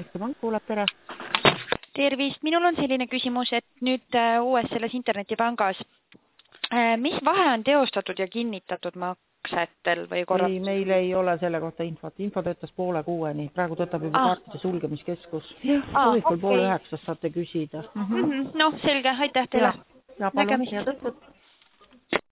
Danske Bank kuuleb, tere. Tervist, minul on selline küsimus, et nüüd uues selles internetipangas, mis vahe on teostatud ja kinnitatud maksetel või korratud? Ei, meil ei ole selle kohta infot. Info töötas 8:30, praegu töötab juba kaartide sulgemiskeskus. Hommikul 8:30 saate küsida. No, selge, aitäh teile. Ja palun, head õhtut.